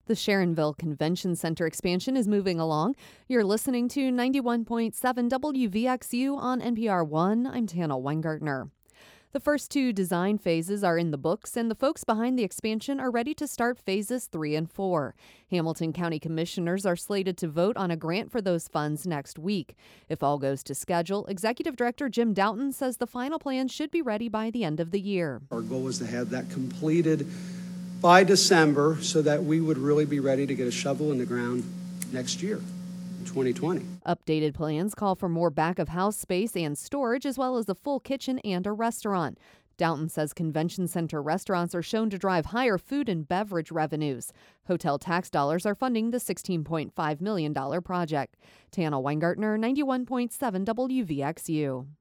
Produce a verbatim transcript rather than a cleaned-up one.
The Sharonville Convention Center expansion is moving along. You're listening to ninety-one point seven W V X U on N P R one. I'm Tana Weingartner. The first two design phases are in the books, and the folks behind the expansion are ready to start phases three and four. Hamilton County Commissioners are slated to vote on a grant for those funds next week. If all goes to schedule, Executive Director Jim Doughton says the final plan should be ready by the end of the year. Our goal is to have that completed by December so that we would really be ready to get a shovel in the ground next year, in twenty twenty. Updated plans call for more back-of-house space and storage, as well as a full kitchen and a restaurant. Doughton says convention center restaurants are shown to drive higher food and beverage revenues. Hotel tax dollars are funding the sixteen point five million dollars project. Tana Weingartner, ninety-one point seven W V X U.